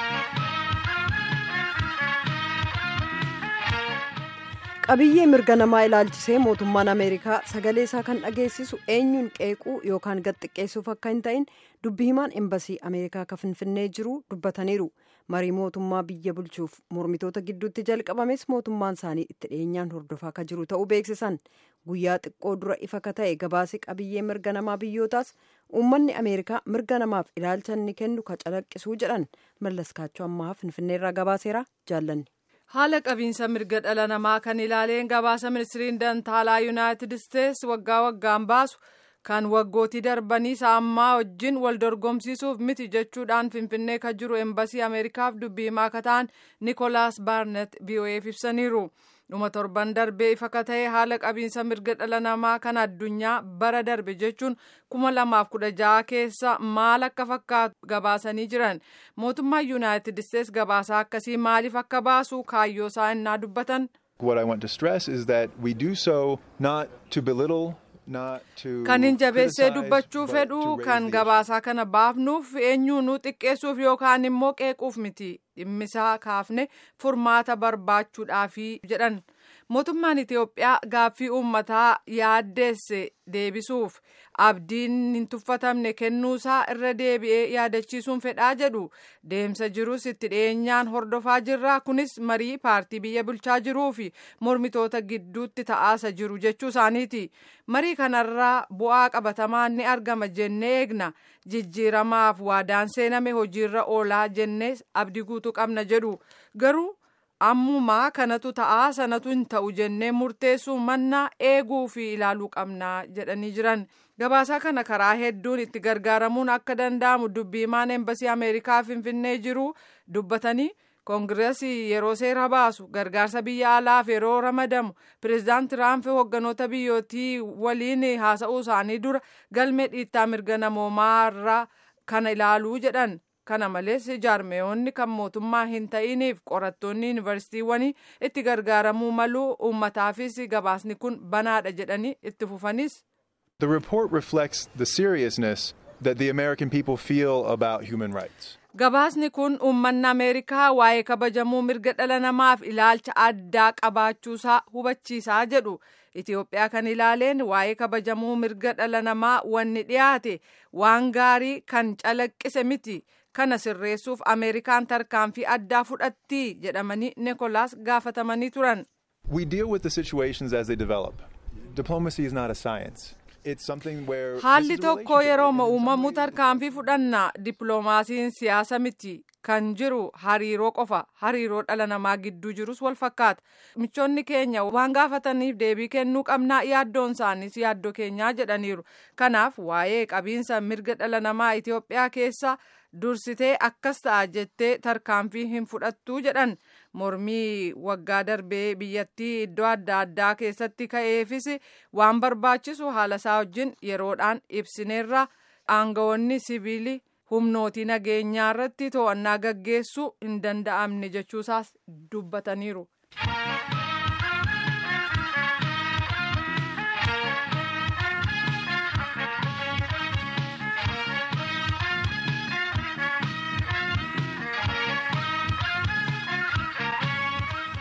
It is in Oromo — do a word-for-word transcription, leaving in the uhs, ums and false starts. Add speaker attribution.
Speaker 1: qabiyyee mirga namaa ilaalchisee mootummaan ameerikaa sagalee isaa kan dhageessisu eenyuun qeequu yookaan gad-xiqqeessuuf akka hin ta'in dubbi himaan embasii ameerikaa ka finfinnee jiru dubbataniiru. marii mootummaa biyya bulchuuf mormitoota gidduutti jalqabames mootummaan isaanii itti dhiyeenyaan hordofaa ka jiru ta'uu beeksisan. guyyaa xiqqoo dura ifa ka ta'e gabaasi qabiyyee mirga namaa biyyootaas uummanni ameerikaa mirga namaaf ilaalcha inni kennu ka calaqqisuu jedhan. mallaskaachuu ammaa finfinneerraa gabaaseera jaallanni.
Speaker 2: haala qabiinsa mirga dhala namaa kan ilaaleen gabaasa ministiriin dantaalaa yuunaayitid isteetsi waggaa waggaan baasu kan waggootii darbanii isaa ammaa wajjin wal dorgomsiisuuf miti jechuudhaan finfinnee kan jiru embasii ameerikaaf dubbii himaa akka ta'an niikoolaas baarnet V O A'f ibsaniiru. dhuma torban darbee ifa ka ta'e haala qabiinsa mirga dhala namaa kan addunyaa bara darbe jechuun kuma lamaaf kudha jaha keessa maal akka fakkaatu gabaasanii jiran. mootummaan yuunaayitid isteetsi gabaasaa akkasii maaliif akka baasu kaayyoo isaa innaa dubbatan.
Speaker 3: What I want to stress is that we do so not to belittle.
Speaker 2: kan hin jabeessee dubbachuu fedhu kan gabaasaa kana baafnuuf eenyuunuu xiqqeessuuf yookaan immoo qeequuf miti dhimmisaa kaafne furmaata barbaachuudhaafi jedhan. mootummaan Itiyoophiyaa gaaffii uummataa yaaddeesse deebisuuf abdiin hin tuffatamne kennuusaa irra deebi'ee yaadachiisuun fedhaa jedhu. deemsa jirus itti dhiyeenyaan hordofaa jirra. kunis marii paartii biyya bulchaa jiruu fi mormitoota gidduutti ta'aasa jiru jechuu isaaniiti. marii kanarraa bu'aa qabatamaan ni argama jennee eegna. jijjiiramaaf waadaan seename hojiirra oolaa jennee abdii guutuu qabna jedhu. garuu ammumaa kanatu ta'aa sanatu hin ta'u jennee murteessuu mannaa eeguu fi ilaaluu qabnaa jedhanii jiran. gabaasaa kana karaa hedduun itti gargaaramuun akka danda'amu dubbii himaan embasii ameerikaa finfinnee jiru dubbatanii koongireesii yeroo seera baasu gargaarsa biyya alaaf yeroo ramadamu pireezidaant tiraamp hogganoota biyyootii waliin haasa'uu isaanii dura galmee dhiittaa mirga namoomaarraa kana ilaaluu jedhan. kana malees jaarmeeyonni kan mootummaa hin ta'iniif qorattoonni yuunivarsiitiiwwanii itti gargaaramuu maluu uummataafis gabaasni kun banaadha jedhanii itti fufanis.
Speaker 3: The report reflects the seriousness that the American people feel about human rights.
Speaker 2: gabaasni kun uummanni ameerikaa waa'ee kabajamuu mirga dhala namaaf ilaalcha addaa qabaachuusaa hubachiisaa jedhu. Itiyoophiyaa kan ilaaleen waa'ee kabajamuu mirga dhala namaa wanni dhiyaate waan gaarii kan calaqqise miti. kana sirreessuuf ameerikaan tarkaanfii addaa fudhatti jedhamanii niikoolaas gaafatamanii turan.
Speaker 3: We deal with the situations as they develop. Diplomacy is not a science. It's something where
Speaker 2: haalli tokko yeroo uumamu tarkaanfii fudhanna. Dippiloomaasiin siyaasa miti. kan jiru hariiroo qofa. hariiroo dhala namaa gidduu jirus wal fakkaata. michoonni keenya waan gaafataniif deebii kennuu qabnaa yaaddoon isaaniis yaaddoo keenyaa jedhaniiru. kanaaf waa'ee qabiinsa mirga dhala namaa Itiyoophiyaa keessa dursitee akkas ta'a jettee tarkaanfii hin fudhattuu jedhan. mormii waggaa darbee biyyattii iddoo adda addaa keessatti ka'eefis waan barbaachisu haala isaa wajjin yeroodhaan ibsineerra. aangawoonni siviilii humnootii nageenyaa irratti to'annaa gaggeessuu hin danda'amne jechuusaas dubbataniiru.